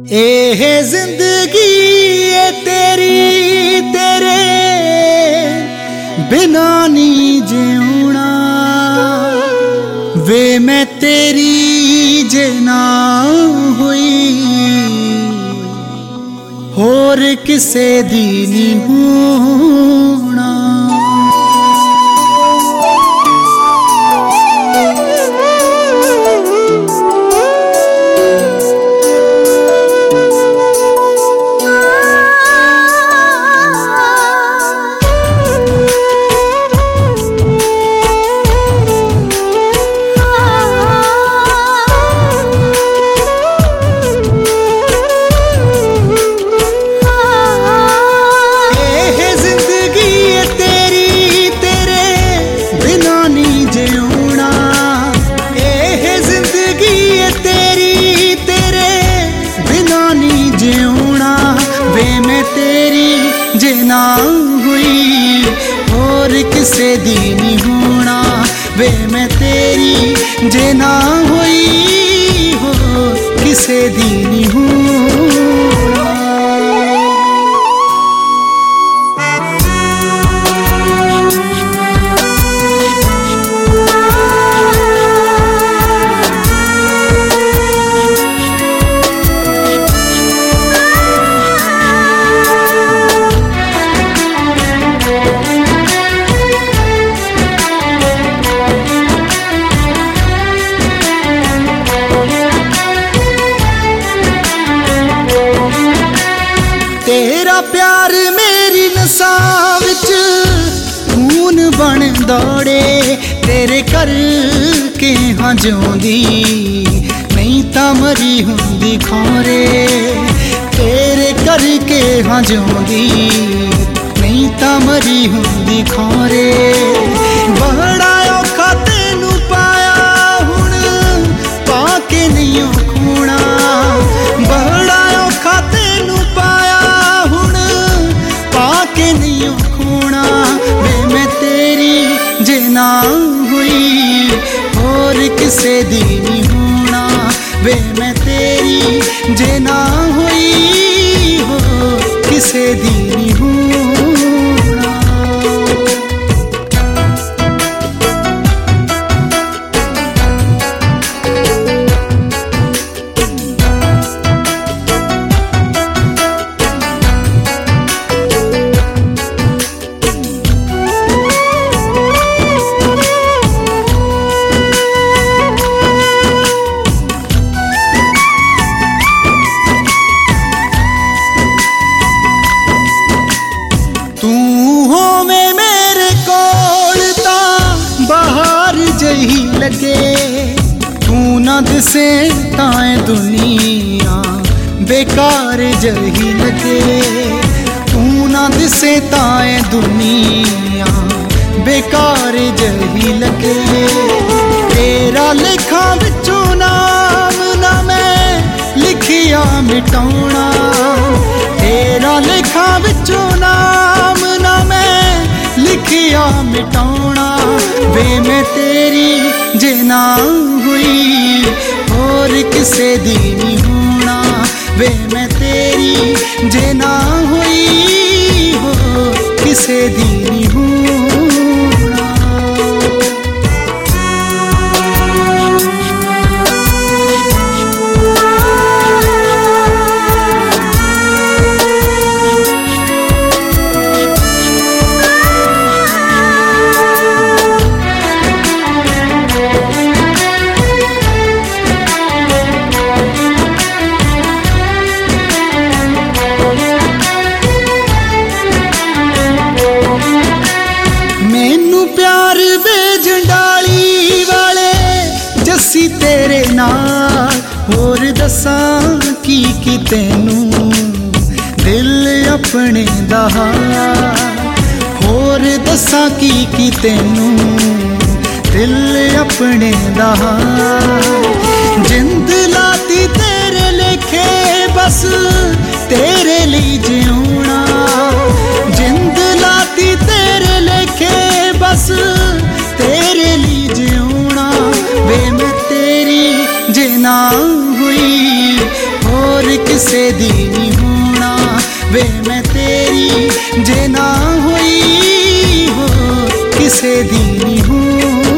एह जिंदगी है तेरी, तेरे बिना नी जीना वे मैं तेरी जे ना हुई होर किसे दी नी होना। जे ना हुई और किसे दी नी होना वे मैं तेरी जे ना हुई हो किसे दी नी होना। तेरा प्यार मेरी नसां विच खून बन दौड़े तेरे कर के हाँ जिउंदी नहीं तां मरी हुंदी खौरे तेरे कर के हाँ जिउंदी नहीं तां मरी हुंदी खौरे। बड़ा औखा तेनू पाया हुण पाके नहीं खोना बड़ा औखा तेनू पाया पाके नहीं खोना वे मैं तेरी जे ना हुई और किसे दी नी होना वे मैं तेरी जे ना हुई हो किसे दी नी होना। जही लगे तू ना दिसे ताए दुनिया बेकार जही लगे तू ना दिसे ताए दुनिया बेकार जही लगे। तेरा लेखा विचों नाम ना मैं लिखिया मिटाउना तेरा लेखा विचों नाम ना मैं लिखिया मिटाउना वे मैं तेरी जे ना हुई और किसे दी नी होना वे मैं तेरी जे ना हुई हो किसे दी नी होना। प्यार बेजंडाली वाले जस्सी तेरे नाल होर दसां की तैनू दिल अपने दा होर दसां की तैनू दिल अपने दा जिंद लाती तेरे लेखे बस तेरे लिए जिउना जिंद लाती तेरे लेखे बस तेरे लिए जिउना वे मैं तेरी जे ना हुई और किस किसे दी नहीं होना वे मैं तेरी जे ना हुई हो किसे दी नहीं होना।